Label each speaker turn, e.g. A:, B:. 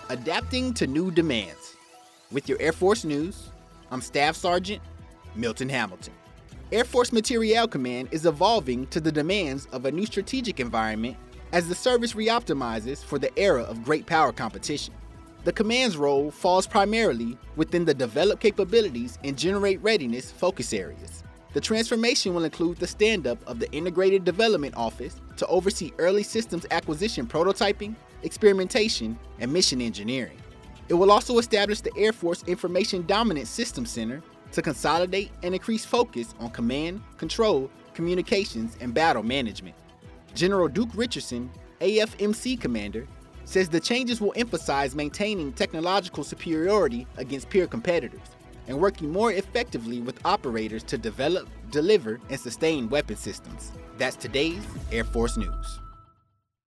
A: Adapting to new demands. With your Air Force News, I'm Staff Sergeant Milton Hamilton. Air Force Materiel Command is evolving to the demands of a new strategic environment as the service reoptimizes for the era of great power competition. The command's role falls primarily within the develop capabilities and generate readiness focus areas. The transformation will include the stand-up of the Integrated Development Office to oversee early systems acquisition prototyping, experimentation, and mission engineering. It will also establish the Air Force Information Dominance Systems Center to consolidate and increase focus on command, control, communications, and battle management. General Duke Richardson, AFMC Commander, says the changes will emphasize maintaining technological superiority against peer competitors and working more effectively with operators to develop, deliver, and sustain weapon systems. That's today's Air Force News.